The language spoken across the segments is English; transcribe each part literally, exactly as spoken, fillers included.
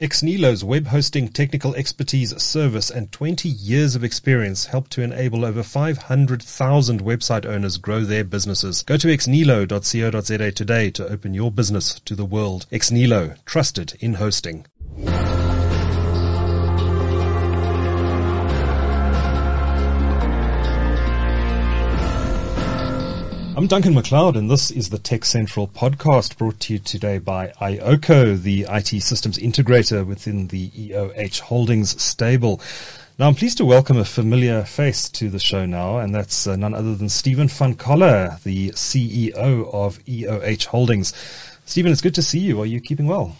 Xnilo's web hosting technical expertise, service, and twenty years of experience help to enable over five hundred thousand website owners grow their businesses. Go to xnilo dot co dot za today to open your business to the world. Xnilo, trusted in hosting. I'm Duncan McLeod, and this is the Tech Central podcast brought to you today by iOCO, the I T systems integrator within the E O H Holdings stable. Now, I'm pleased to welcome a familiar face to the show now, and that's uh, none other than Stephen van Coller, the C E O of E O H Holdings. Stephen, it's good to see you. Are you keeping well?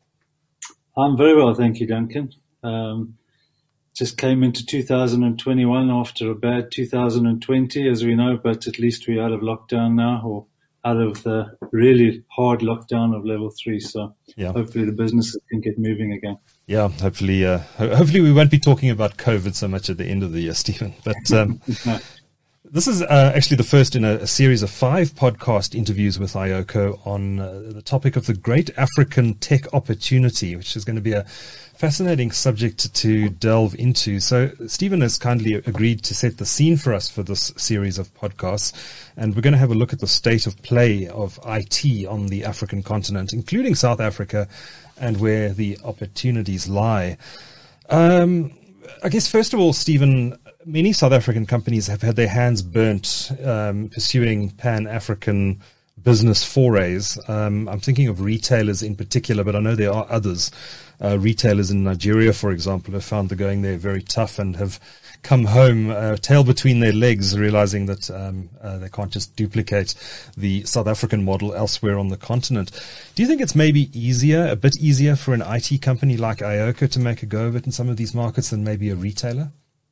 I'm very well, thank you, Duncan. Um, Just came into two thousand twenty-one after a bad two thousand twenty, as we know, but at least we're out of lockdown now, or out of the really hard lockdown of level three. So yeah. Hopefully the businesses can get moving again. Yeah, hopefully, uh, ho- hopefully we won't be talking about COVID so much at the end of the year, Stephen. But um, no. This is uh, actually the first in a, a series of five podcast interviews with iOCO on uh, the topic of the great African tech opportunity, which is going to be a fascinating subject to delve into. So Stephen has kindly agreed to set the scene for us for this series of podcasts, and we're going to have a look at the state of play of I T on the African continent, including South Africa, and where the opportunities lie. Um, I guess, first of all, Stephen, many South African companies have had their hands burnt um, pursuing Pan-African business forays. Um, I'm thinking of retailers in particular, but I know there are others. Uh, retailers in Nigeria, for example, have found the going there very tough and have come home, uh, tail between their legs, realizing that um, uh, they can't just duplicate the South African model elsewhere on the continent. Do you think it's maybe easier, a bit easier for an I T company like iOCO to make a go of it in some of these markets than maybe a retailer?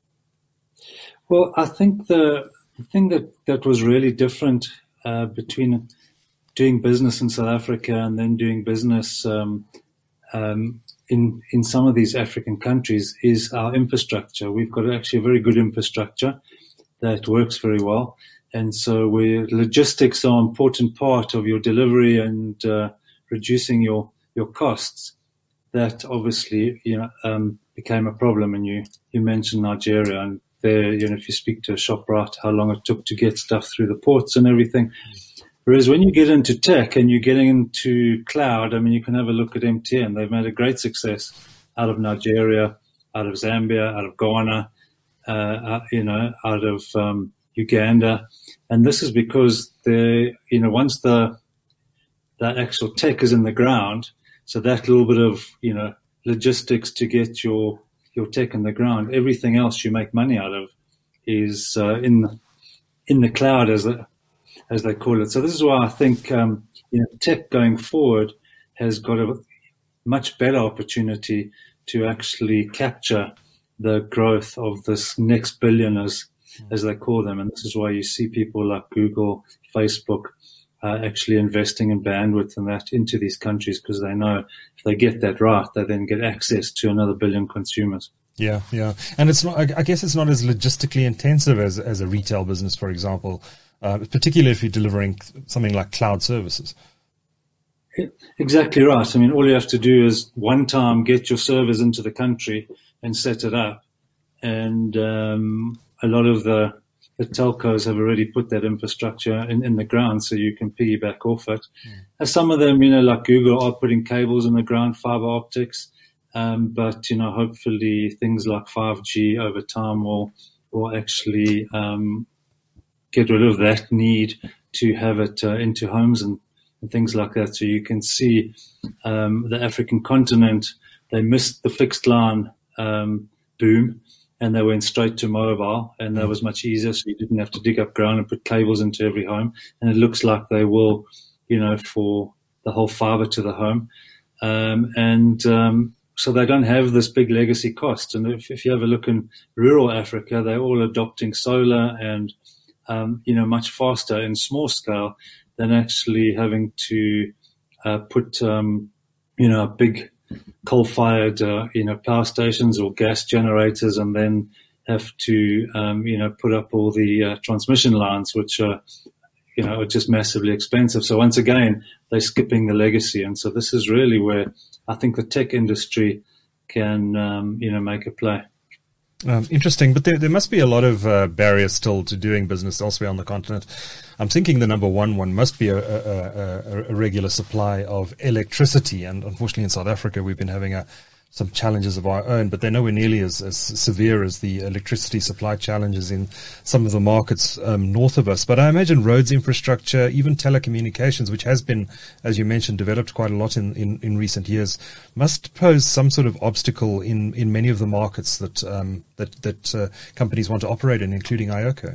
Well, I think the, the thing that, that was really different uh, between doing business in South Africa and then doing business um, um, in in some of these African countries is our infrastructure. We've got actually a very good infrastructure that works very well. And so where logistics are an important part of your delivery and uh, reducing your, your costs, that obviously you know um, became a problem. And you, you mentioned Nigeria, and there, you know, if you speak to a ShopRite, how long it took to get stuff through the ports and everything. Whereas when you get into tech and you're getting into cloud, I mean, you can have a look at M T N. They've made a great success out of Nigeria, out of Zambia, out of Ghana, uh, uh, you know, out of um, Uganda. And this is because they, you know, once the, the actual tech is in the ground, so that little bit of, you know, logistics to get your, your tech in the ground, everything else you make money out of is uh, in, the, in the cloud as a, as they call it. So this is why I think um, you know, tech going forward has got a much better opportunity to actually capture the growth of this next billion, as, as they call them. And this is why you see people like Google, Facebook, uh, actually investing in bandwidth and that into these countries, because they know if they get that right, they then get access to another billion consumers. Yeah, yeah. And it's not, I guess it's not as logistically intensive as, as a retail business, for example. Uh, particularly if you're delivering something like cloud services. Exactly right. I mean, all you have to do is one time get your servers into the country and set it up. And um, a lot of the, the telcos have already put that infrastructure in, in the ground, so you can piggyback off it. Mm. As some of them, you know, like Google are putting cables in the ground, fiber optics. Um, but, you know, hopefully things like five G over time will, will actually um, get rid of that need to have it uh, into homes and, and things like that. So you can see um, the African continent, they missed the fixed line um, boom, and they went straight to mobile, and that was much easier, so you didn't have to dig up ground and put cables into every home. And it looks like they will, you know, for the whole fiber to the home. Um, and um, so they don't have this big legacy cost. And if, if you have a look in rural Africa, they're all adopting solar and Um, you know, much faster in small scale than actually having to uh, put, um, you know, big coal-fired, uh, you know, power stations or gas generators, and then have to, um, you know, put up all the uh, transmission lines, which are, you know, are just massively expensive. So once again, they're skipping the legacy. And so this is really where I think the tech industry can, um, you know, make a play. Um, interesting, but there, there must be a lot of uh, barriers still to doing business elsewhere on the continent. I'm thinking the number one one must be a, a, a, a regular supply of electricity, and unfortunately in South Africa we've been having a, some challenges of our own, but they're nowhere nearly as, as severe as the electricity supply challenges in some of the markets um, north of us. But I imagine roads infrastructure, even telecommunications, which has been, as you mentioned, developed quite a lot in, in, in recent years, must pose some sort of obstacle in, in many of the markets that um, that, that uh, companies want to operate in, including iOCO.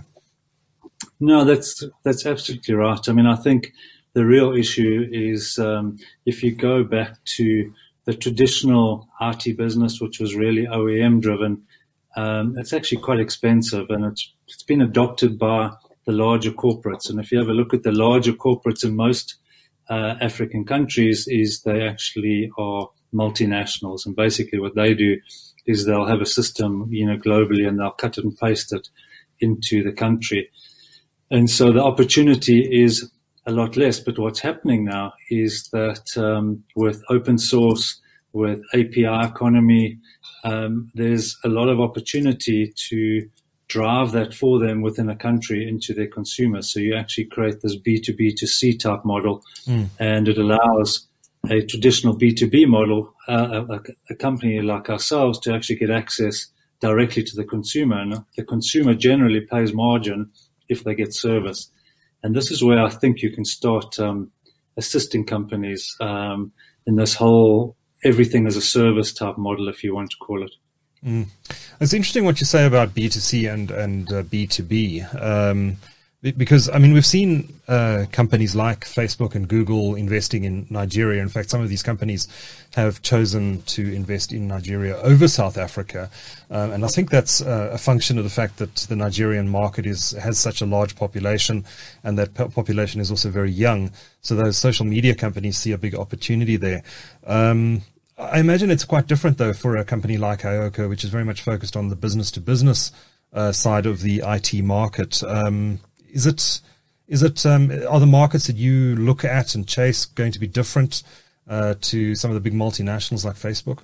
No, that's that's absolutely right. I mean, I think the real issue is um, if you go back to the traditional I T business, which was really O E M driven, um, it's actually quite expensive, and it's it's been adopted by the larger corporates. And if you have a look at the larger corporates in most uh, African countries, is they actually are multinationals, and basically what they do is they'll have a system, you know, globally, and they'll cut and paste it into the country. And so the opportunity is a lot less. But what's happening now is that um, with open source, with A P I economy, um, there's a lot of opportunity to drive that for them within a country into their consumers. So you actually create this B two B to C type model, mm. and it allows a traditional B two B model, uh, a, a company like ourselves, to actually get access directly to the consumer. And the consumer generally pays margin if they get service. And this is where I think you can start um, assisting companies um, in this whole everything as a service type model, if you want to call it. Mm. It's interesting what you say about B two C and, and uh, B two B. Um, because, I mean, we've seen uh, companies like Facebook and Google investing in Nigeria. In fact, some of these companies have chosen to invest in Nigeria over South Africa. Um, and I think that's uh, a function of the fact that the Nigerian market is has such a large population, and that po- population is also very young. So those social media companies see a big opportunity there. Um, I imagine it's quite different, though, for a company like iOCO, which is very much focused on the business-to-business uh, side of the I T market. Um, is it, is it, um, are the markets that you look at and chase going to be different uh, to some of the big multinationals like Facebook?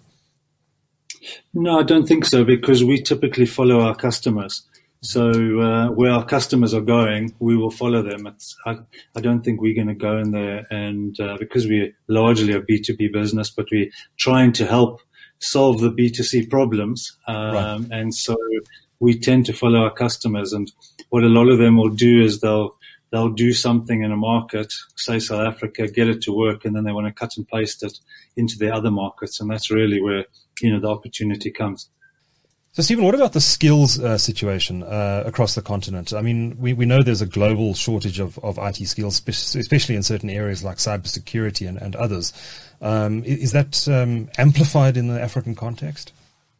No, I don't think so, because we typically follow our customers. So uh, where our customers are going, we will follow them. It's, I, I don't think we're going to go in there and uh, because we're largely a B two B business, but we're trying to help solve the B two C problems. Um, right. And so we tend to follow our customers. And what a lot of them will do is they'll they'll do something in a market, say South Africa, get it to work, and then they want to cut and paste it into their other markets. And that's really where, you know, the opportunity comes. So, Stephen, what about the skills uh, situation uh, across the continent? I mean, we, we know there's a global shortage of, of I T skills, especially in certain areas like cybersecurity and, and others. Um, is that um, amplified in the African context?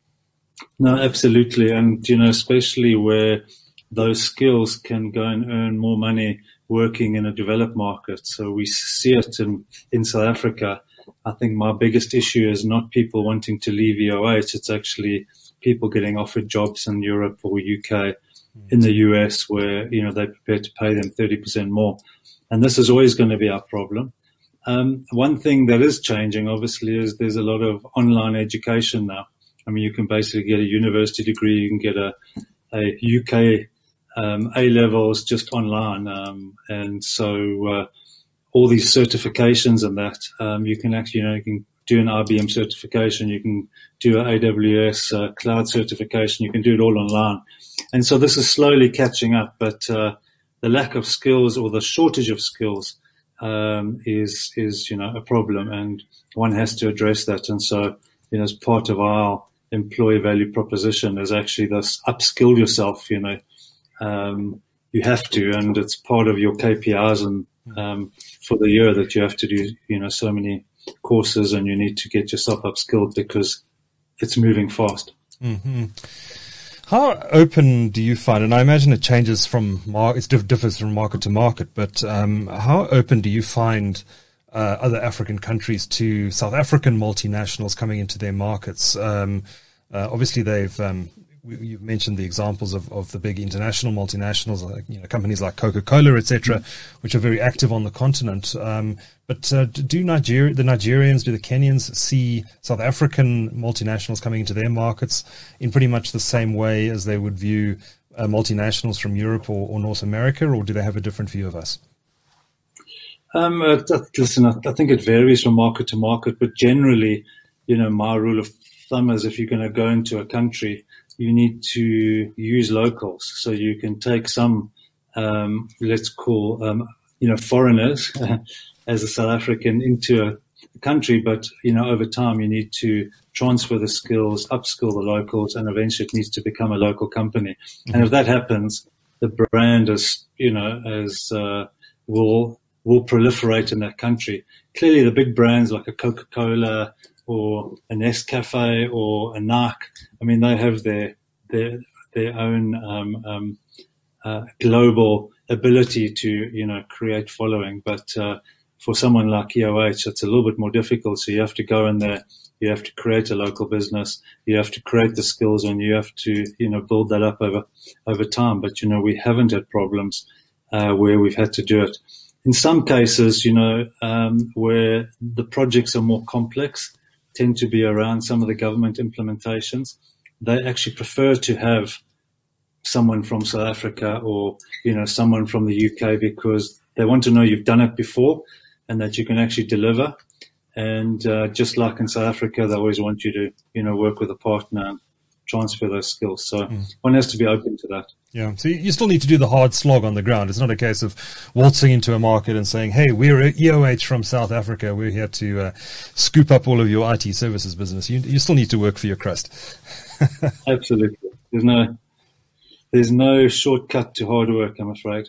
No, absolutely. And, you know, especially where those skills can go and earn more money working in a developed market. So we see it in, in South Africa. I think my biggest issue is not people wanting to leave E O H. It's actually people getting offered jobs in Europe or U K, in the U S, where, you know, they're prepared to pay them thirty percent more. And this is always going to be our problem. Um, one thing that is changing, obviously, is there's a lot of online education now. I mean, you can basically get a university degree, you can get a, a U K um, A-levels just online. Um, and so uh, all these certifications and that, um, you can actually, you know, you can do an I B M certification, you can do an A W S uh, cloud certification, you can do it all online. And so this is slowly catching up, but uh, the lack of skills or the shortage of skills um, is, is, you know, a problem, and one has to address that. And so, you know, as part of our employee value proposition is actually this upskill yourself, you know, um, you have to, and it's part of your K P Is and um, for the year that you have to do, you know, so many courses, and you need to get yourself upskilled because it's moving fast. Mm-hmm. How open do you find, and I imagine it changes from, mar- it differs from market to market, but um, how open do you find uh, other African countries to South African multinationals coming into their markets? Um, uh, obviously, they've um, you've mentioned the examples of, of the big international multinationals, like, you know, companies like Coca-Cola, et cetera, mm-hmm. which are very active on the continent. Um, but uh, do Nigeria, the Nigerians, do the Kenyans see South African multinationals coming into their markets in pretty much the same way as they would view uh, multinationals from Europe or, or North America, or do they have a different view of us? Um, uh, listen, I, I think it varies from market to market, but generally, you know, my rule of thumb is if you're going to go into a country, you need to use locals. So you can take some, um, let's call, um, you know, foreigners as a South African into a country, but, you know, over time you need to transfer the skills, upskill the locals, and eventually it needs to become a local company. Mm-hmm. And if that happens, the brand is, you know, as, uh, will, will proliferate in that country. Clearly the big brands like a Coca-Cola, or a Nescafe or a Nike, I mean, they have their their their own um, um, uh, global ability to, you know, create following. But uh, for someone like E O H, it's a little bit more difficult. So you have to go in there, you have to create a local business, you have to create the skills, and you have to, you know, build that up over over time. But you know, we haven't had problems uh, where we've had to do it. In some cases, you know, um, where the projects are more complex, tend to be around some of the government implementations. They actually prefer to have someone from South Africa or, you know, someone from the U K because they want to know you've done it before and that you can actually deliver. And uh, just like in South Africa, they always want you to, you know, work with a partner and transfer those skills. So mm. one has to be open to that. Yeah. So you still need to do the hard slog on the ground. It's not a case of waltzing into a market and saying, hey, we're E O H from South Africa. We're here to uh, scoop up all of your I T services business. You, you still need to work for your crust. Absolutely. There's no, there's no shortcut to hard work, I'm afraid.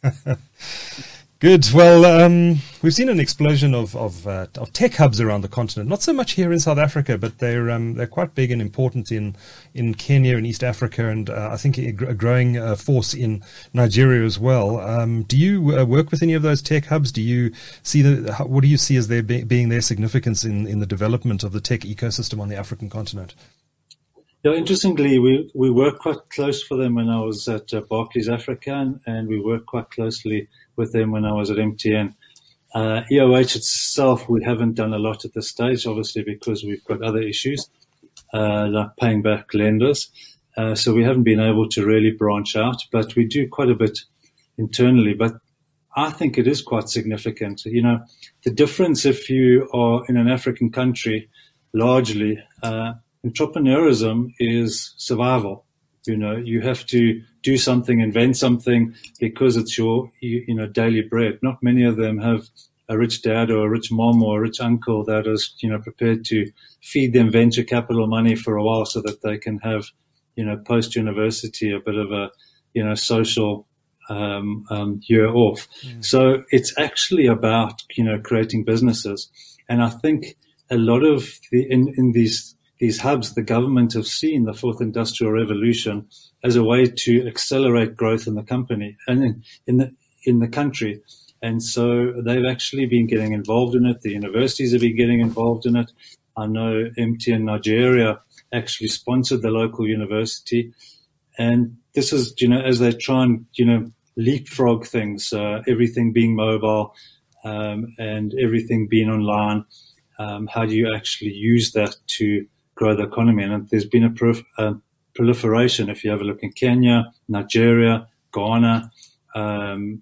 Good. Well, um, we've seen an explosion of of, uh, of tech hubs around the continent. Not so much here in South Africa, but they're um, they're quite big and important in in Kenya and East Africa, and uh, I think a growing uh, force in Nigeria as well. Um, do you uh, work with any of those tech hubs? Do you see the what do you see as their be, being their significance in in the development of the tech ecosystem on the African continent? Yeah, interestingly, we we worked quite close for them when I was at uh, Barclays Africa, and, and we worked quite closely with them when I was at M T N. Uh, E O H itself, we haven't done a lot at this stage, obviously because we've got other issues, uh, like paying back lenders. Uh, so we haven't been able to really branch out, but we do quite a bit internally. But I think it is quite significant. You know, the difference if you are in an African country, largely, uh, entrepreneurism is survival. You know, you have to do something, invent something because it's your, you, you know, daily bread. Not many of them have a rich dad or a rich mom or a rich uncle that is, you know, prepared to feed them venture capital money for a while so that they can have, you know, post-university a bit of a, you know, social um, um, year off. Mm. So it's actually about, you know, creating businesses. And I think a lot of the, in, in these, These hubs, the government have seen the fourth industrial revolution as a way to accelerate growth in the company and in, in the in the country, and so they've actually been getting involved in it. The universities have been getting involved in it. I know M T N Nigeria actually sponsored the local university, and this is, you know, as they try and, you know, leapfrog things, uh, everything being mobile um, and everything being online. Um, how do you actually use that to grow the economy? And there's been a proof, uh, proliferation. If you have a look in Kenya, Nigeria, Ghana, um,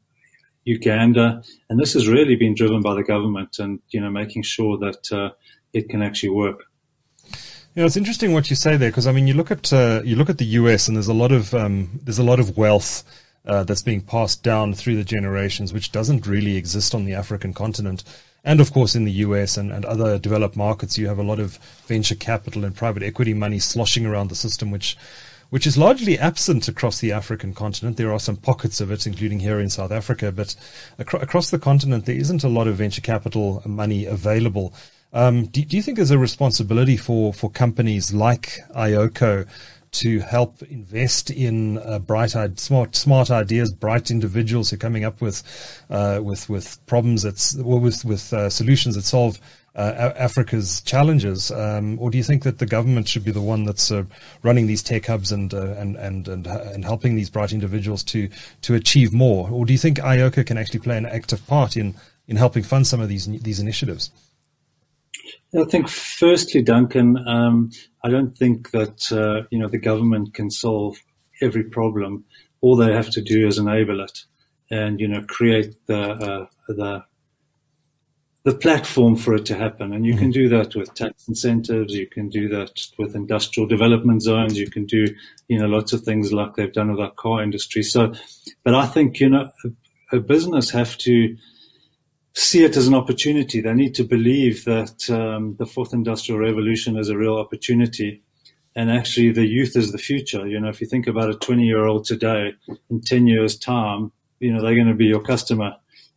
Uganda, and this has really been driven by the government and, you know, making sure that uh, it can actually work. Yeah, it's interesting what you say there, because I mean, you look at uh, you look at the U S, and there's a lot of um, there's a lot of wealth uh, that's being passed down through the generations, which doesn't really exist on the African continent. And of course, in the U S and, and other developed markets, you have a lot of venture capital and private equity money sloshing around the system, which which is largely absent across the African continent. There are some pockets of it, including here in South Africa, but acro- across the continent, there isn't a lot of venture capital money available. Um, do, do you think there's a responsibility for, for companies like iOCO to help invest in uh, bright, smart, smart ideas, bright individuals who are coming up with, uh, with, with problems that's, or with, with uh, solutions that solve uh, Africa's challenges, um, or do you think that the government should be the one that's uh, running these tech hubs and, uh, and and and and helping these bright individuals to to achieve more, or do you think I O C A can actually play an active part in in helping fund some of these these initiatives? I think, firstly, Duncan, um, I don't think that uh, you know the government can solve every problem. All they have to do is enable it, and you know create the uh, the the platform for it to happen. And you mm-hmm. can do that with tax incentives. You can do that with industrial development zones. You can do you know lots of things like they've done with our car industry. So, but I think you know a, a business have to see it as an opportunity. They need to believe that um, the fourth industrial revolution is a real opportunity, and actually the youth is the future. You know, if you think about a twenty-year-old today, in ten years' time, you know, they're going to be your customer.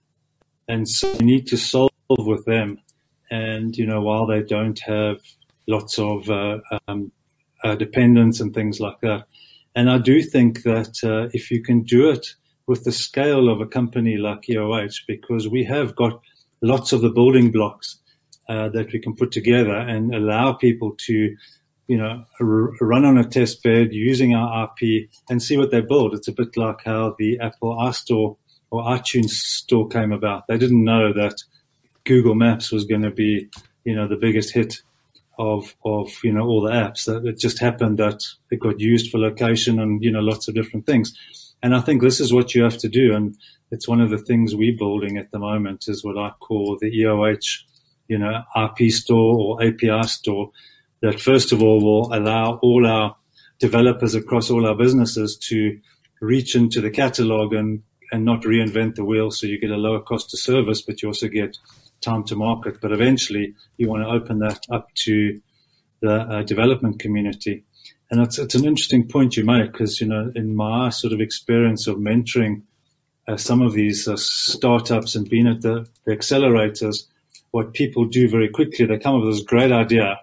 And so you need to solve with them. And, you know, while they don't have lots of uh, um, uh, dependents and things like that. And I do think that uh, if you can do it with the scale of a company like E O H, because we have got lots of the building blocks uh, that we can put together and allow people to, you know, r- run on a test bed using our R P and see what they build. It's a bit like how the Apple iStore or iTunes store came about. They didn't know that Google Maps was going to be, you know, the biggest hit of, of, you know, all the apps. It just happened that it got used for location and, you know, lots of different things. And I think this is what you have to do. And it's one of the things we're building at the moment is what I call the E O H, you know, R P store or A P I store that first of all will allow all our developers across all our businesses to reach into the catalog and, and not reinvent the wheel. So you get a lower cost to service, but you also get time to market. But eventually you want to open that up to the uh, development community. And it's, it's an interesting point you make because, you know, in my sort of experience of mentoring uh, some of these uh, startups and being at the, the accelerators, what people do very quickly, they come up with this great idea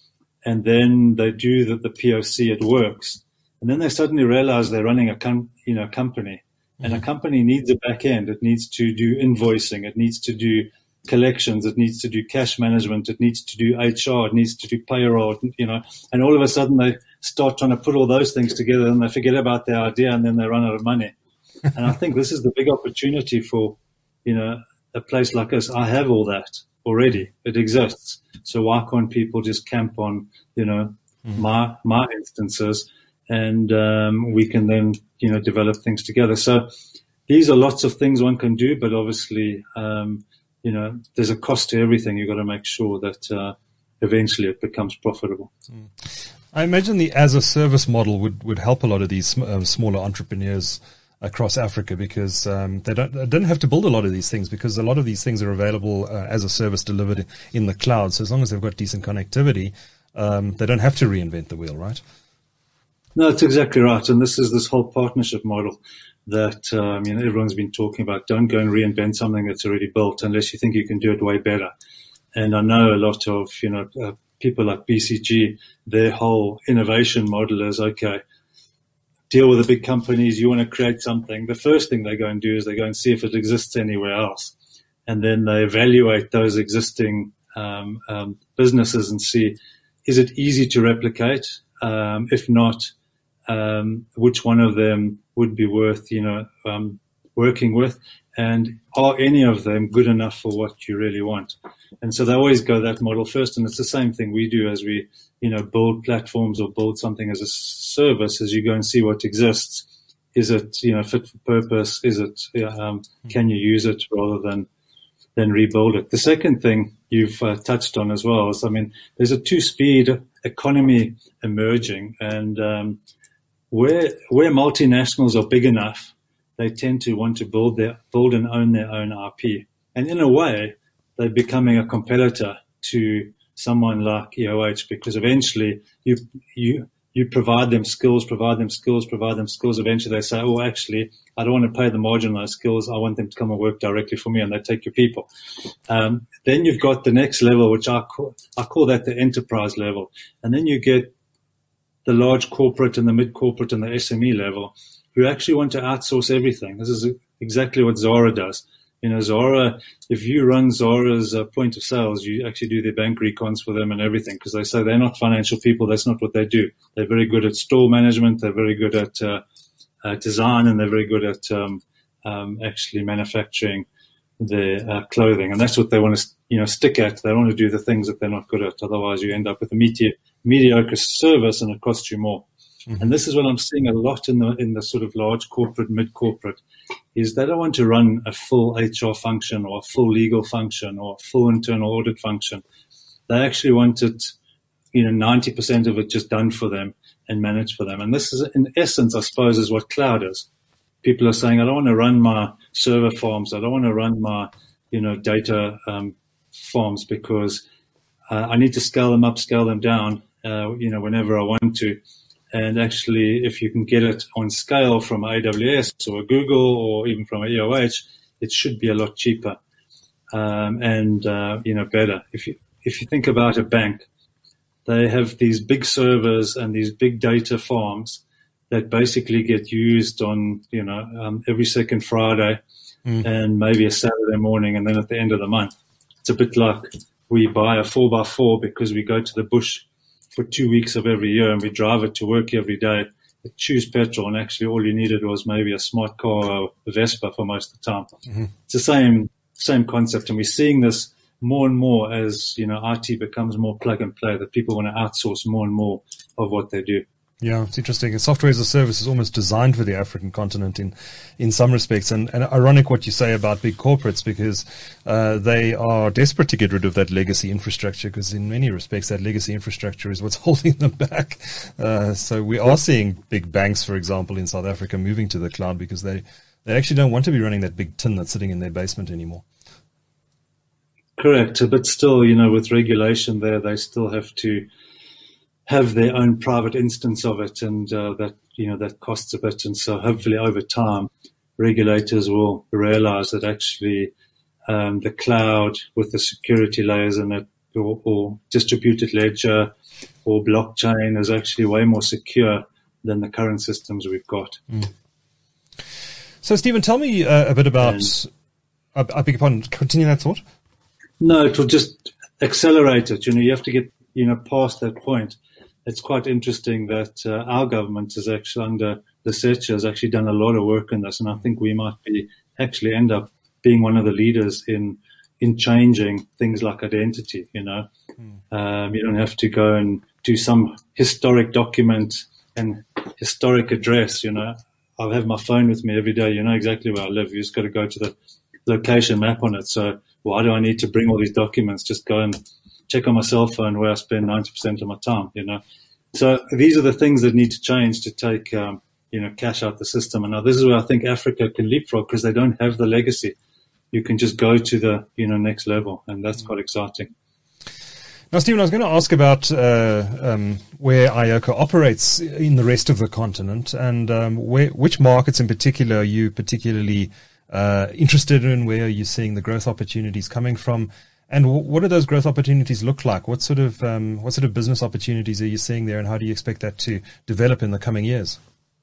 and then they do the, the P O C, it works. And then they suddenly realize they're running a com- you know, company. And a company needs a back end. It needs to do invoicing. It needs to do collections. It needs to do cash management. It needs to do H R. It needs to do payroll, you know, and all of a sudden they start trying to put all those things together and they forget about their idea and then they run out of money. And I think this is the big opportunity for, you know, a place like us. I have all that already. It exists. So why can't people just camp on, you know, mm. my, my instances and, um, we can then, you know, develop things together. So these are lots of things one can do, but obviously, um, you know, there's a cost to everything. You've got to make sure that uh, eventually it becomes profitable. Mm. I imagine the as a service model would, would help a lot of these um, smaller entrepreneurs across Africa because um, they don't they don't have to build a lot of these things because a lot of these things are available uh, as a service delivered in the cloud. So as long as they've got decent connectivity, um, they don't have to reinvent the wheel, right? No, that's exactly right. And this is this whole partnership model that, um, you know, everyone's been talking about. Don't go and reinvent something that's already built unless you think you can do it way better. And I know a lot of, you know, uh, people like B C G, their whole innovation model is, okay, deal with the big companies. You want to create something. The first thing they go and do is they go and see if it exists anywhere else. And then they evaluate those existing um, um, businesses and see, is it easy to replicate? Um, if not, um, which one of them would be worth, you know, um, working with? And are any of them good enough for what you really want? And so they always go that model first. And it's the same thing we do as we, you know, build platforms or build something as a service, as you go and see what exists. Is it, you know, fit for purpose? Is it, um, can you use it rather than, than rebuild it? The second thing you've uh, touched on as well is, I mean, there's a two-speed economy emerging, and um, where where multinationals are big enough, they tend to want to build their build and own their own I P, and in a way, they're becoming a competitor to someone like E O H because eventually you you you provide them skills, provide them skills, provide them skills. Eventually, they say, "Oh, actually, I don't want to pay the margin on those skills. I want them to come and work directly for me," and they take your people. Um, then you've got the next level, which I call, I call that the enterprise level. And then you get the large corporate and the mid-corporate and the S M E level who actually want to outsource everything. This is exactly what Zara does. You know, Zara, if you run Zara's uh, point of sales, you actually do their bank recons for them and everything, because they say they're not financial people. That's not what they do. They're very good at store management. They're very good at uh, uh, design, and they're very good at um, um, actually manufacturing their uh, clothing. And that's what they want to, you know, stick at. They want to do the things that they're not good at. Otherwise, you end up with a medi- mediocre service and it costs you more. Mm-hmm. And this is what I'm seeing a lot in the in the sort of large corporate, mid-corporate, is they don't want to run a full H R function or a full legal function or a full internal audit function. They actually want it, you know, ninety percent of it just done for them and managed for them. And this is, in essence, I suppose, is what cloud is. People are saying, I don't want to run my server farms. I don't want to run my, you know, data um, farms, because uh, I need to scale them up, scale them down, uh, you know, whenever I want to. And actually, if you can get it on scale from A W S or Google or even from E O H, it should be a lot cheaper um, and, uh, you know, better. If you, if you think about a bank, they have these big servers and these big data farms that basically get used on, you know, um, every second Friday mm. and maybe a Saturday morning, and then at the end of the month. It's a bit like we buy a four by four because we go to the bush for two weeks of every year and we drive it to work every day. It chews petrol, and actually all you needed was maybe a smart car or a Vespa for most of the time. Mm-hmm. It's the same same concept, and we're seeing this more and more as, you know, I T becomes more plug and play, that people want to outsource more and more of what they do. Yeah, it's interesting. And software as a service is almost designed for the African continent in, in some respects. And, and ironic what you say about big corporates, because uh, they are desperate to get rid of that legacy infrastructure, because in many respects that legacy infrastructure is what's holding them back. Uh, so we are seeing big banks, for example, in South Africa moving to the cloud because they, they actually don't want to be running that big tin that's sitting in their basement anymore. Correct. But still, you know, with regulation there, they still have to have their own private instance of it, and uh, that, you know, that costs a bit. And so hopefully over time, regulators will realize that actually um, the cloud with the security layers in it, or, or distributed ledger or blockchain, is actually way more secure than the current systems we've got. Mm. So, Stephen, tell me uh, a bit about, and, I, I beg your pardon, continue that thought. No, it will just accelerate it. You know, you have to get, you know, past that point. It's quite interesting that uh, our government is actually, under the Lesetja, has actually done a lot of work on this, and I think we might be actually end up being one of the leaders in in changing things like identity. You know, mm. um, you don't have to go and do some historic document and historic address. You know, I have my phone with me every day. You know exactly where I live. You just got to go to the location map on it. So why do I need to bring all these documents? Just go and check on my cell phone where I spend ninety percent of my time, you know. So these are the things that need to change to take, um, you know, cash out the system. And now this is where I think Africa can leapfrog, because they don't have the legacy. You can just go to the, you know, next level, and that's quite exciting. Now, Stephen, I was going to ask about uh, um, where iOCO operates in the rest of the continent, and um, where, which markets in particular are you particularly uh, interested in? Where are you seeing the growth opportunities coming from? And what do those growth opportunities look like? What sort of um, what sort of business opportunities are you seeing there, and how do you expect that to develop in the coming years?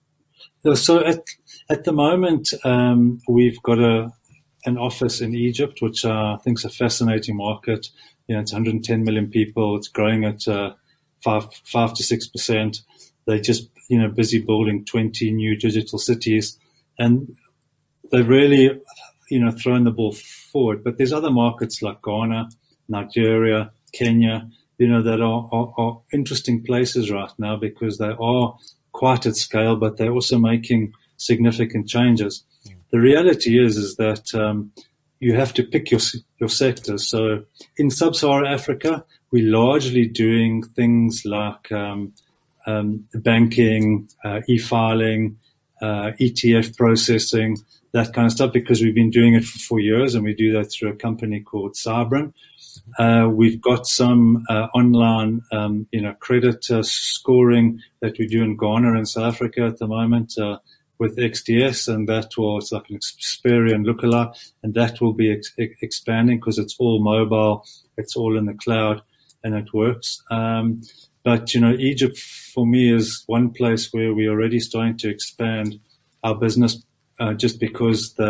So at at the moment, um, we've got a an office in Egypt, which uh, I think is a fascinating market. You know, it's one hundred ten million people. It's growing at uh, five five to six percent. They're just, you know, busy building twenty new digital cities, and they've really, you know, thrown the ball forward. But there's other markets like Ghana, Nigeria, Kenya, you know, that are, are, are interesting places right now, because they are quite at scale, but they're also making significant changes. Yeah. The reality is, is that um, you have to pick your your sectors. So in sub-Saharan Africa, we're largely doing things like um, um, banking, uh, e-filing, uh, E T F processing, that kind of stuff, because we've been doing it for four years, and we do that through a company called Cybrin. Uh, we've got some uh, online, um, you know, credit uh, scoring that we do in Ghana and South Africa at the moment uh, with X D S, and that will, it's like an Experian lookalike, and that will be ex- expanding because it's all mobile, it's all in the cloud, and it works. Um, but, you know, Egypt for me is one place where we're already starting to expand our business, uh, just because the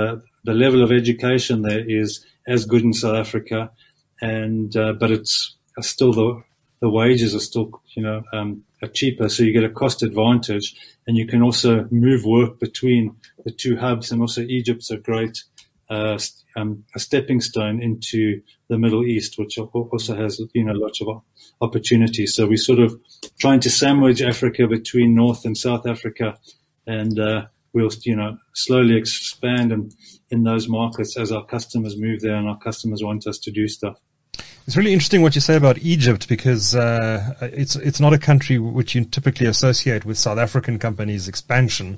the level of education there is as good in South Africa, and uh, but it's still the the wages are still, you know, um, are cheaper, so you get a cost advantage, and you can also move work between the two hubs. And also, Egypt's a great uh, um, a stepping stone into the Middle East, which also has, you know, lots of opportunities. So we're sort of trying to sandwich Africa between North and South Africa, and uh, we'll, you know, slowly expand in, in those markets as our customers move there and our customers want us to do stuff. It's really interesting what you say about Egypt, because uh, it's it's not a country which you typically associate with South African companies' expansion,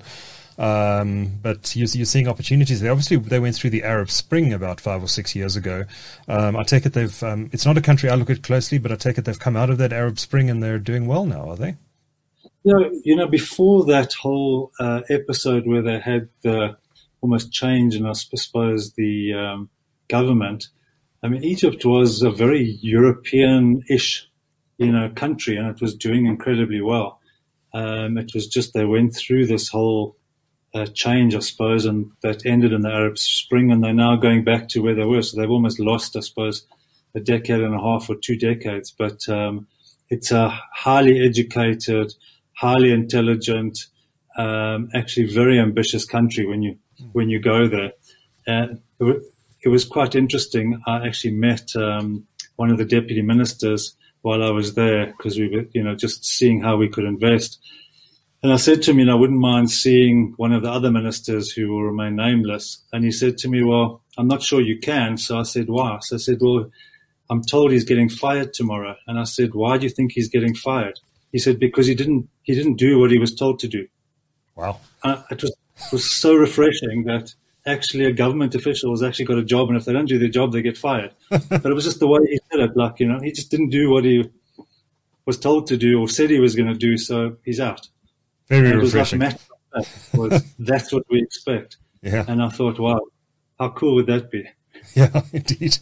um, but you're, you're seeing opportunities there. Obviously, they went through the Arab Spring about five or six years ago. Um, I take it they've. Um, it's not a country I look at closely, but I take it they've come out of that Arab Spring and they're doing well now, are they? Yeah, you know, before that whole uh, episode where they had the almost change in, I suppose, the um, government. I mean, Egypt was a very European-ish, you know, country, and it was doing incredibly well. Um, it was just they went through this whole uh, change, I suppose, and that ended in the Arab Spring, and they're now going back to where they were. So they've almost lost, I suppose, a decade and a half or two decades. But um, it's a highly educated, highly intelligent, um, actually very ambitious country when you when you go there. And it was quite interesting. I actually met um, one of the deputy ministers while I was there, because we were, you know, just seeing how we could invest. And I said to him, you know, I wouldn't mind seeing one of the other ministers who will remain nameless. And he said to me, well, I'm not sure you can. So I said, why? So I said, well, I'm told he's getting fired tomorrow. And I said, why do you think he's getting fired? He said, because he didn't he didn't do what he was told to do. Wow. Uh, it was it was so refreshing that actually a government official has actually got a job, and if they don't do their job, they get fired. But it was just the way he said it, like, you know, he just didn't do what he was told to do or said he was going to do, so he's out. Very and it refreshing. Was like a matter of fact, was, that's what we expect. Yeah. And I thought, wow, how cool would that be? Yeah, indeed.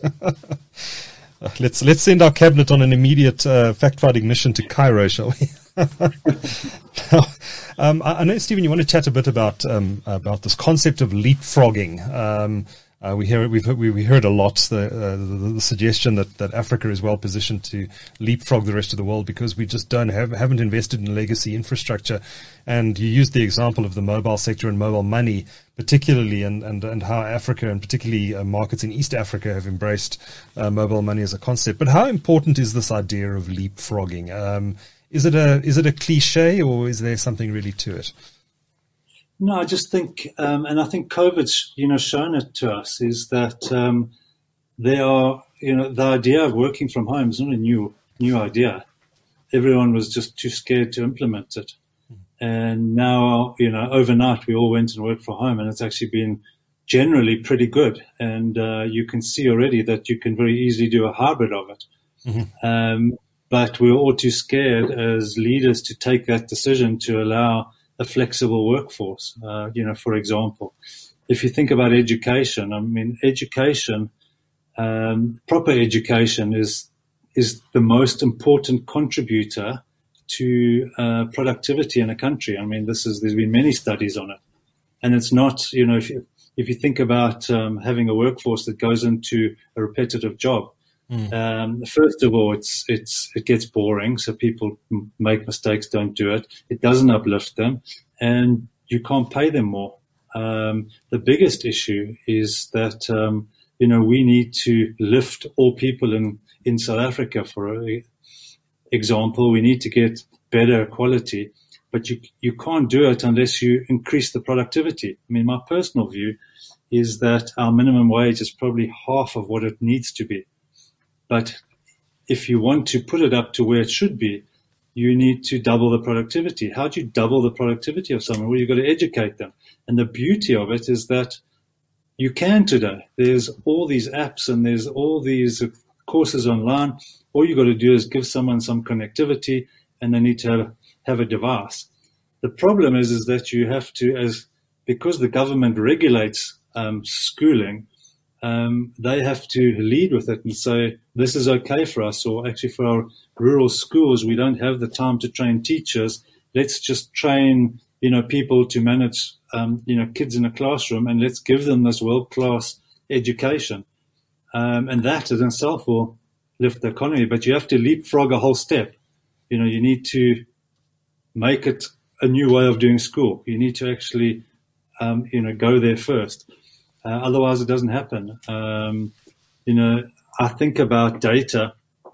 let's let's send our cabinet on an immediate uh, fact-finding mission to Cairo, shall we? Now, um, I, I know, Stephen, you want to chat a bit about um, about this concept of leapfrogging. Um, uh, we hear we've heard, we, we heard a lot the, uh, the the suggestion that, that Africa is well positioned to leapfrog the rest of the world because we just don't have haven't invested in legacy infrastructure. And you used the example of the mobile sector and mobile money, particularly, and and, and how Africa and particularly uh, markets in East Africa have embraced uh, mobile money as a concept. But how important is this idea of leapfrogging? Um, Is it a is it a cliche, or is there something really to it? No, I just think, um, and I think COVID's, you know, shown it to us, is that um, there are, you know, the idea of working from home is not a new new idea. Everyone was just too scared to implement it, and now, you know, overnight we all went and worked from home, and it's actually been generally pretty good. And uh, you can see already that you can very easily do a hybrid of it. Mm-hmm. Um, But we're all too scared as leaders to take that decision to allow a flexible workforce. Uh, you know, for example, if you think about education, I mean, education, um, proper education is is the most important contributor to uh, productivity in a country. I mean, this is there's been many studies on it, and it's not, you know, if you if you think about um, having a workforce that goes into a repetitive job. Mm. Um, first of all, it's it's it gets boring, so people make mistakes, don't do it. It doesn't uplift them, and you can't pay them more. Um, the biggest issue is that um, you know we need to lift all people in in South Africa. For example, we need to get better quality, but you you can't do it unless you increase the productivity. I mean, my personal view is that our minimum wage is probably half of what it needs to be. But if you want to put it up to where it should be, you need to double the productivity. How do you double the productivity of someone? Well, you've got to educate them. And the beauty of it is that you can today. There's all these apps and there's all these courses online. All you've got to do is give someone some connectivity and they need to have, have a device. The problem is, is that you have to, as because the government regulates um, schooling, Um, they have to lead with it and say, this is okay for us, or actually for our rural schools, we don't have the time to train teachers. Let's just train, you know, people to manage, um, you know, kids in a classroom, and let's give them this world-class education. Um, and that in itself will lift the economy, but you have to leapfrog a whole step. You know, you need to make it a new way of doing school. You need to actually, um, you know, go there first. Uh, otherwise it doesn't happen. Um, you know, I think about data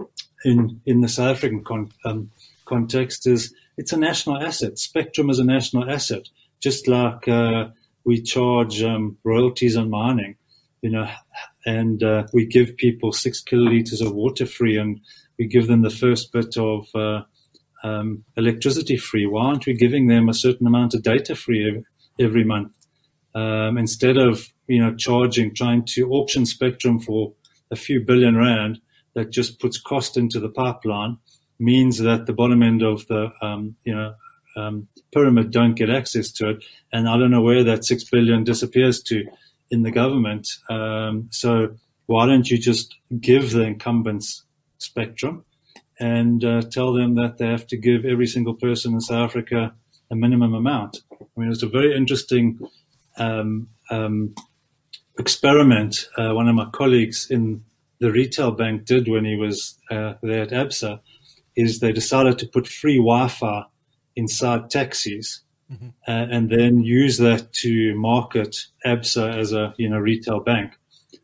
in, in the South African con- um, context is it's a national asset. Spectrum is a national asset, just like, uh, we charge, um, royalties on mining, you know, and, uh, we give people six kiloliters of water free, and we give them the first bit of, uh, um, electricity free. Why aren't we giving them a certain amount of data free every, every month? Um, instead of, you know, charging, trying to auction spectrum for a few billion rand that just puts cost into the pipeline, means that the bottom end of the, um, you know, um, pyramid don't get access to it. And I don't know where that six billion disappears to in the government. Um, so why don't you just give the incumbents spectrum and uh, tell them that they have to give every single person in South Africa a minimum amount? I mean, it's a very interesting um, um, experiment uh, one of my colleagues in the retail bank did when he was uh, there at ABSA, is they decided to put free Wi-Fi inside taxis, mm-hmm. uh, and then use that to market ABSA as a, you know, retail bank.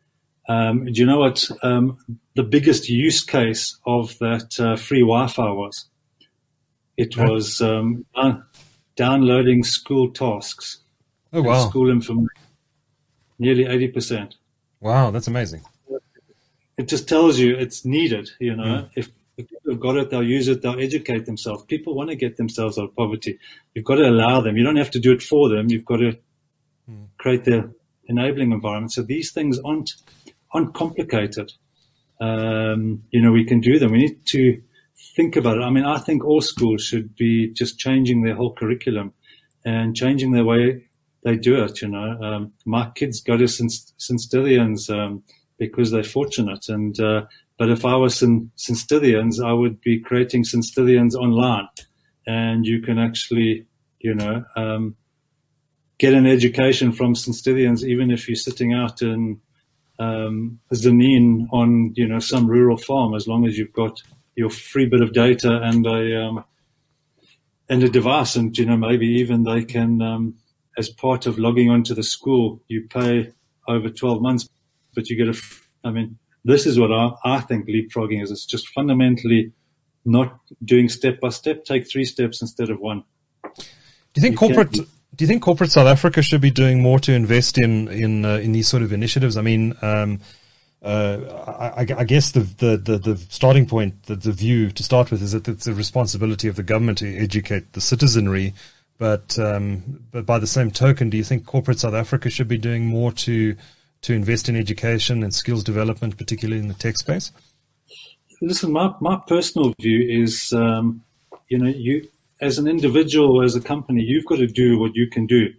Um, do you know what um, the biggest use case of that uh, free Wi-Fi was? It huh? was um, uh, downloading school tasks. Oh, wow. School information. Nearly eighty percent. Wow, that's amazing. It just tells you it's needed, you know. Mm. If, if people have got it, they'll use it, they'll educate themselves. People want to get themselves out of poverty. You've got to allow them. You don't have to do it for them. You've got to mm. create the enabling environment. So these things aren't, aren't complicated. Um, you know, we can do them. We need to think about it. I mean, I think all schools should be just changing their whole curriculum and changing their way they do it, you know. Um, my kids go to St-Stithians, um, because they're fortunate. And, uh, but if I was St-Stithians, I would be creating St-Stithians online, and you can actually, you know, um, get an education from St-Stithians, even if you're sitting out in, um, Zanin on, you know, some rural farm, as long as you've got your free bit of data and a, um, and a device. And, you know, maybe even they can, um, as part of logging onto the school, you pay over twelve months, but you get a, I mean, this is what I, I think leapfrogging is. It's just fundamentally not doing step by step. Take three steps instead of one. Do you think you corporate, do you think corporate South Africa should be doing more to invest in, in, uh, in these sort of initiatives? I mean, um, uh, I, I guess the, the, the, the starting point, the, the view to start with is that it's a responsibility of the government to educate the citizenry. But um, but by the same token, do you think corporate South Africa should be doing more to to invest in education and skills development, particularly in the tech space? Listen, my my personal view is, um, you know, you as an individual, as a company, you've got to do what you can do,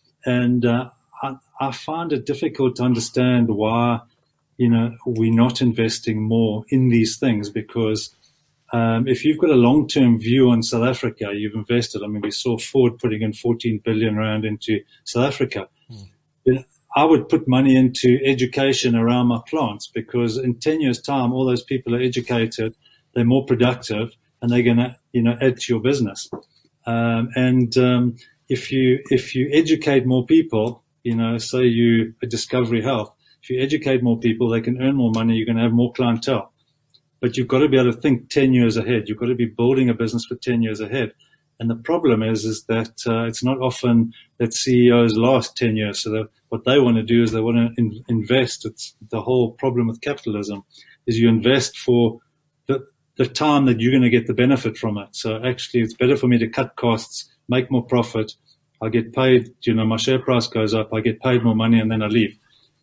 and uh, I, I find it difficult to understand why, you know, we're not investing more in these things, because Um, if you've got a long-term view on South Africa, you've invested. I mean, we saw Ford putting in fourteen billion rand into South Africa. Mm. You know, I would put money into education around my plants, because in ten years' time, all those people are educated, they're more productive, and they're going to, you know, add to your business. Um, and um, if you if you educate more people, you know, say you a Discovery Health, if you educate more people, they can earn more money. You're going to have more clientele. But you've got to be able to think ten years ahead. You've got to be building a business for ten years ahead. And the problem is, is that uh, it's not often that C E Os last ten years. So that what they want to do is they want to in, invest. It's the whole problem with capitalism is you invest for the, the time that you're going to get the benefit from it. So actually, it's better for me to cut costs, make more profit. I get paid, you know, my share price goes up. I get paid more money, and then I leave.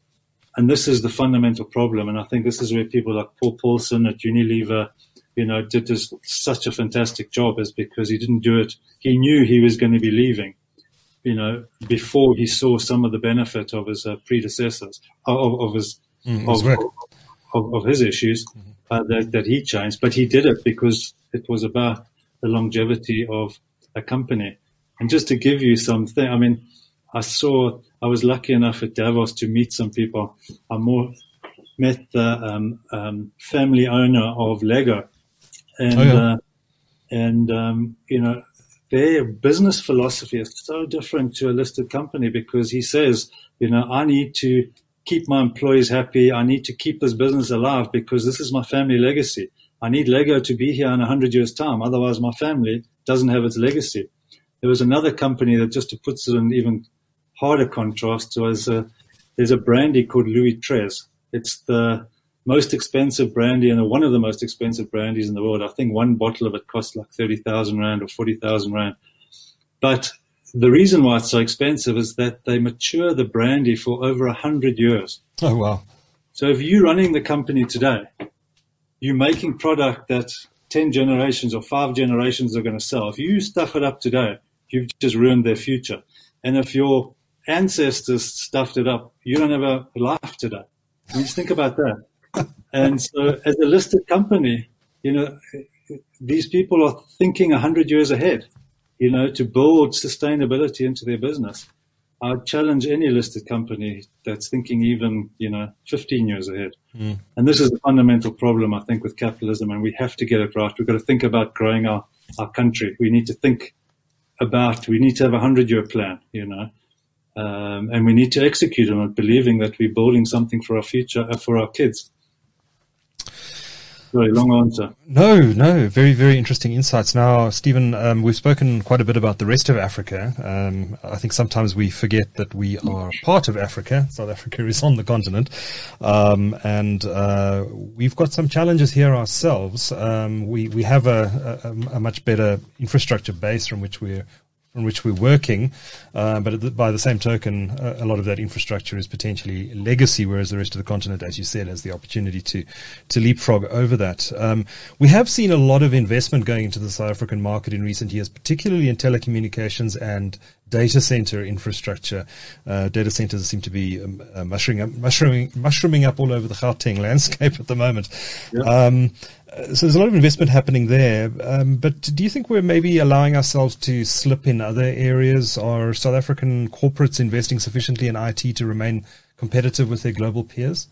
And this is the fundamental problem. And I think this is where people like Paul Paulson at Unilever, you know, did this, such a fantastic job, is because he didn't do it. He knew he was going to be leaving, you know, before he saw some of the benefit of his uh, predecessors, of, of his, mm, of, of, of his issues mm-hmm. uh, that, that he changed. But he did it because it was about the longevity of a company. And just to give you something, I mean, I saw, I was lucky enough at Davos to meet some people. I more met the um, um, family owner of Lego. And, oh, yeah. uh, and um, you know, their business philosophy is so different to a listed company because he says, you know, I need to keep my employees happy. I need to keep this business alive because this is my family legacy. I need Lego to be here in a hundred years' time. Otherwise, my family doesn't have its legacy. There was another company that, just to put it in even harder contrast, was uh, there's a brandy called Louis Trez. It's the most expensive brandy and one of the most expensive brandies in the world. I think one bottle of it costs like thirty thousand rand or forty thousand rand. But the reason why it's so expensive is that they mature the brandy for over a hundred years. Oh, wow. So if you're running the company today, you're making product that ten generations or five generations are going to sell. If you stuff it up today, you've just ruined their future. And if your ancestors stuffed it up, you don't have a life today. I mean, just think about that. And so as a listed company, you know, these people are thinking a hundred years ahead, you know, to build sustainability into their business. I challenge any listed company that's thinking even, you know, fifteen years ahead. Mm. And this is the fundamental problem, I think, with capitalism, and we have to get it right. We've got to think about growing our, our country. We need to think about, we need to have a hundred-year plan, you know, um, and we need to execute on it, believing that we're building something for our future, uh, for our kids. Very long answer. No, no, very, very interesting insights. Now, Stephen, um, we've spoken quite a bit about the rest of Africa. Um, I think sometimes we forget that we are part of Africa. South Africa is on the continent. Um, and, uh, we've got some challenges here ourselves. Um, we, we have a, a, a much better infrastructure base from which we're on which we're working, uh, but the, by the same token, a, a lot of that infrastructure is potentially legacy, whereas the rest of the continent, as you said, has the opportunity to to leapfrog over that. Um, we have seen a lot of investment going into the South African market in recent years, particularly in telecommunications and data center infrastructure. Uh, data centers seem to be um, uh, mushrooming, up, mushrooming, mushrooming up all over the Gauteng landscape at the moment. Yep. Um, So there's a lot of investment happening there, um, but do you think we're maybe allowing ourselves to slip in other areas? Are South African corporates investing sufficiently in I T to remain competitive with their global peers?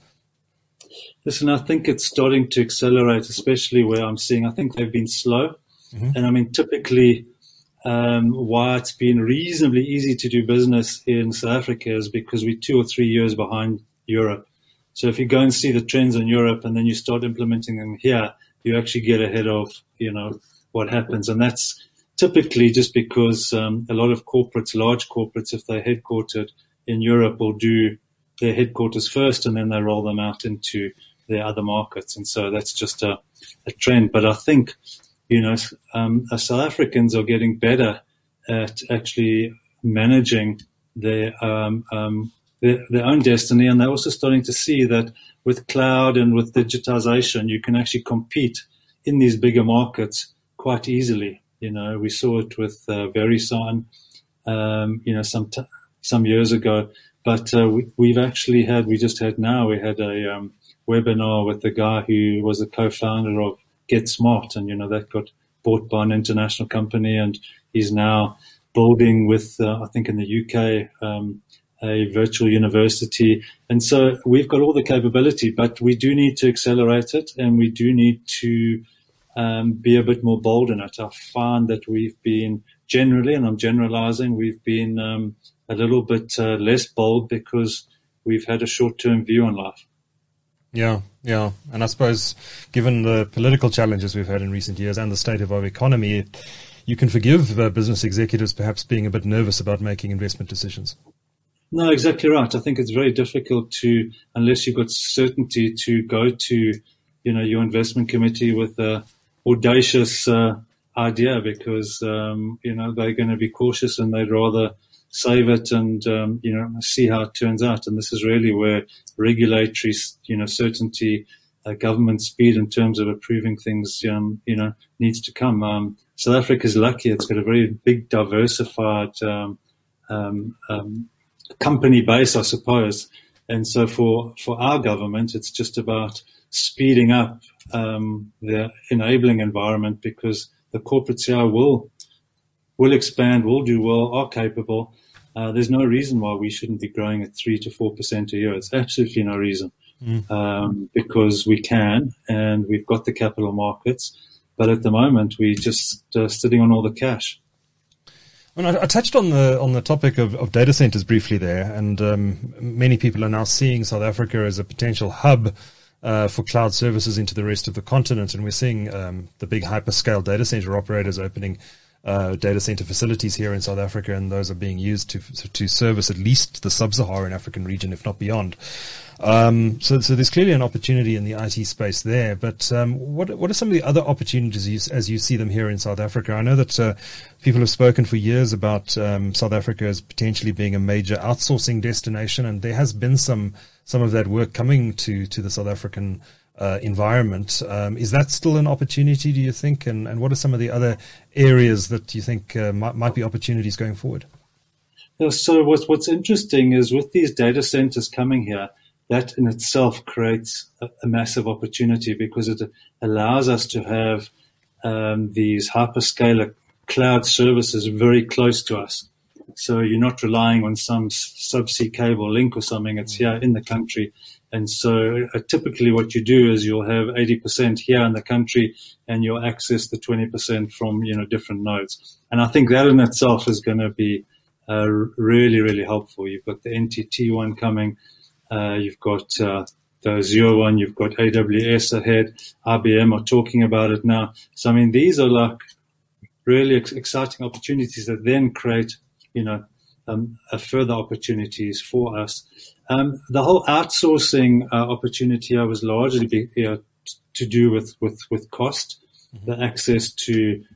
Listen, I think it's starting to accelerate, especially where I'm seeing, I think they've been slow. Mm-hmm. And I mean, typically, um, why it's been reasonably easy to do business in South Africa is because we're two or three years behind Europe. So if you go and see the trends in Europe and then you start implementing them here, you actually get ahead of, you know, what happens. And that's typically just because um, a lot of corporates, large corporates, if they're headquartered in Europe, will do their headquarters first and then they roll them out into their other markets. And so that's just a, a trend. But I think, you know, um, South Africans are getting better at actually managing their, um, um, their, their own destiny. And they're also starting to see that with cloud and with digitization, you can actually compete in these bigger markets quite easily. You know, we saw it with uh, VeriSign, um, you know, some t- some years ago. But uh, we, we've actually had, we just had now, we had a um, webinar with the guy who was a co-founder of GetSmart, and you know that got bought by an international company, and he's now building with, uh, I think, in the U K. Um, a virtual university. And so we've got all the capability, but we do need to accelerate it and we do need to um, be a bit more bold in it. I find that we've been generally, and I'm generalizing, we've been um, a little bit uh, less bold because we've had a short-term view on life. Yeah, yeah. And I suppose given the political challenges we've had in recent years and the state of our economy, it, you can forgive uh, business executives perhaps being a bit nervous about making investment decisions. No, exactly right. I think it's very difficult to, unless you've got certainty, to go to, you know, your investment committee with a audacious uh, idea because, um, you know, they're going to be cautious and they'd rather save it and, um, you know, see how it turns out. And this is really where regulatory, you know, certainty, uh, government speed in terms of approving things, um, you know, needs to come. Um, South Africa is lucky. It's got a very big, diversified, um, um, um company base, I suppose. And so for, for our government, it's just about speeding up um, the enabling environment because the corporates here will will expand, will do well, are capable. Uh, there's no reason why we shouldn't be growing at three to four percent a year. It's absolutely no reason, mm. um, because we can, and we've got the capital markets. But at the moment, we're just uh, sitting on all the cash. Well, I, I touched on the on the topic of, of data centers briefly there, and um, many people are now seeing South Africa as a potential hub uh, for cloud services into the rest of the continent, and we're seeing um, the big hyperscale data center operators opening Uh, data center facilities here in South Africa, and those are being used to to service at least the sub-Saharan African region, if not beyond. Um, so, so there's clearly an opportunity in the I T space there. But um, what what are some of the other opportunities you, as you see them here in South Africa? I know that uh, people have spoken for years about um, South Africa as potentially being a major outsourcing destination, and there has been some some of that work coming to to the South African Uh, environment. Um, is that still an opportunity, do you think? And, and what are some of the other areas that you think uh, might, might be opportunities going forward? Yeah, so what's, what's interesting is with these data centers coming here, that in itself creates a, a massive opportunity, because it allows us to have um, these hyperscaler cloud services very close to us. So you're not relying on some subsea cable link or something. It's here in the country. And so uh, typically what you do is you'll have eighty percent here in the country, and you'll access the twenty percent from, you know, different nodes. And I think that in itself is going to be uh, really, really helpful. You've got the N T T one coming. Uh, you've got uh, the Azure one. You've got A W S ahead. I B M are talking about it now. So, I mean, these are like really ex- exciting opportunities that then create, you know, um, uh, further opportunities for us. Um, the whole outsourcing uh, opportunity I was largely be, you know, to do with, with, with cost, mm-hmm. the access to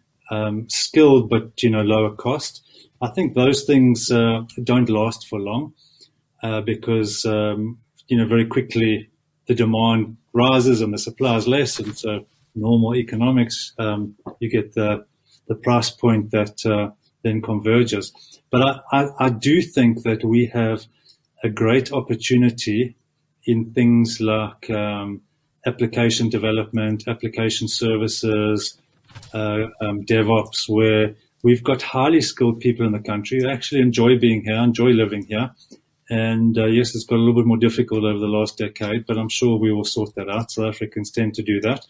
um, skilled but, you know, lower cost. I think those things uh, don't last for long uh, because, um, you know, very quickly the demand rises and the supply is less. And so normal economics, um, you get the, the price point that uh, then converges. But I, I, I do think that we have a great opportunity in things like um, application development, application services, uh, um, DevOps, where we've got highly skilled people in the country who actually enjoy being here, enjoy living here. And uh, yes, it's got a little bit more difficult over the last decade, but I'm sure we will sort that out. South Africans tend to do that.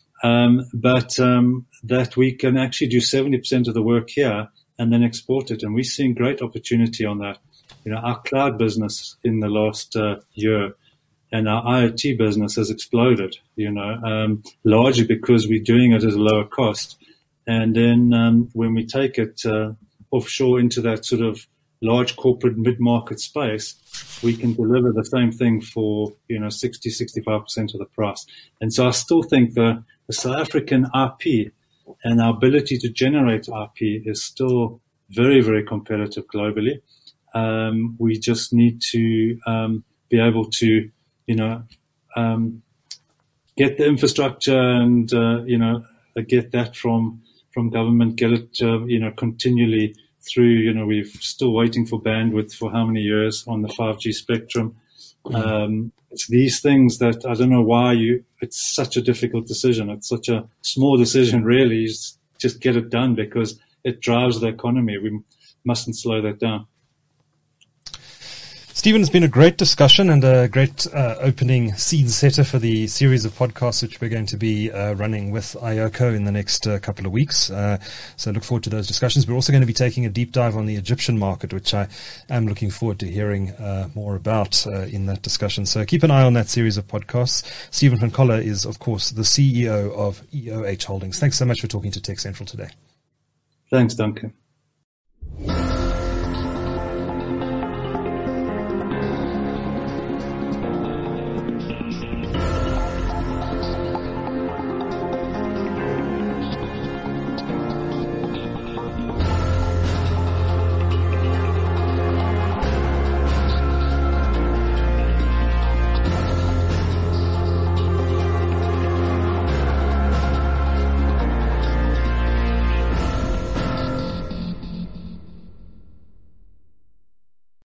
Um, but um, that we can actually do seventy percent of the work here and then export it. And we're seeing great opportunity on that. You know, our cloud business in the last uh, year and our IoT business has exploded, you know, um, largely because we're doing it at a lower cost. And then um, when we take it uh, offshore into that sort of large corporate mid-market space, we can deliver the same thing for, you know, sixty, sixty-five percent of the price. And so I still think the, the South African I P and our ability to generate I P is still very, very competitive globally. Um, we just need to um, be able to, you know, um, get the infrastructure and, uh, you know, get that from from government, get it, uh, you know, continually through. You know, we're still waiting for bandwidth for how many years on the five G spectrum. Um, it's these things that I don't know why you. It's such a difficult decision. It's such a small decision, really. You just, just get it done because it drives the economy. We mustn't slow that down. Stephen, it's been a great discussion and a great uh, opening seed setter for the series of podcasts which we're going to be uh, running with iOCO in the next uh, couple of weeks. Uh, so look forward to those discussions. We're also going to be taking a deep dive on the Egyptian market, which I am looking forward to hearing uh, more about uh, in that discussion. So keep an eye on that series of podcasts. Stephen van Coller is, of course, the C E O of E O H Holdings. Thanks so much for talking to Tech Central today. Thanks, Duncan.